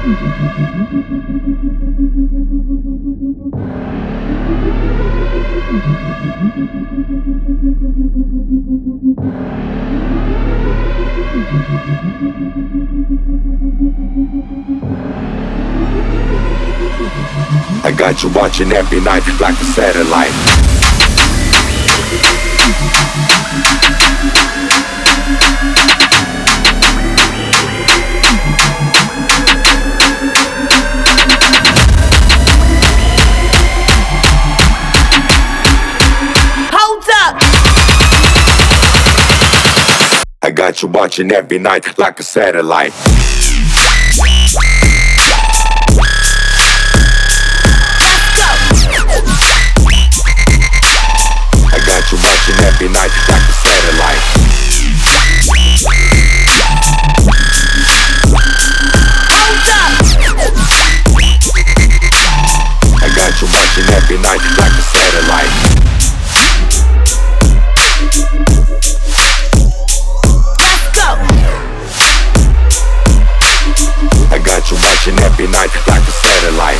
I got you watching every night like a satellite. Hold up! I got you watching every night like a satellite. Watching every night like a satellite. Hold up! I got you watching every night like a satellite. Let's go! I got you watching every night like a satellite.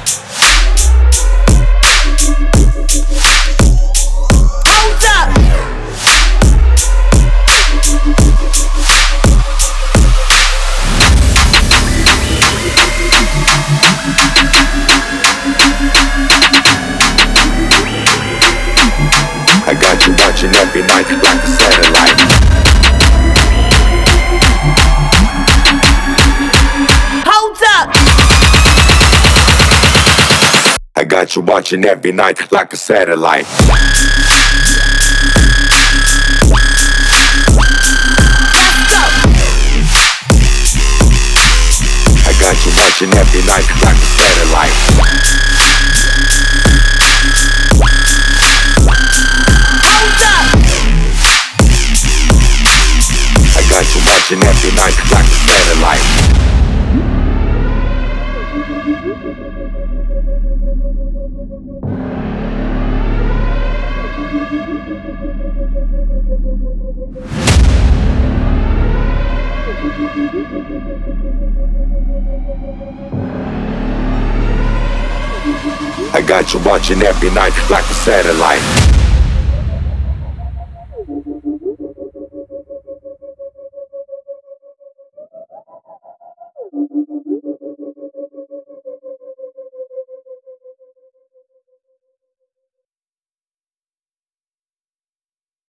I got you watching every night like a satellite. Hold up! I got you watching every night like a satellite. I got you watching every night like a satellite. I got you watching every night like a satellite. I got you watching every night like a satellite.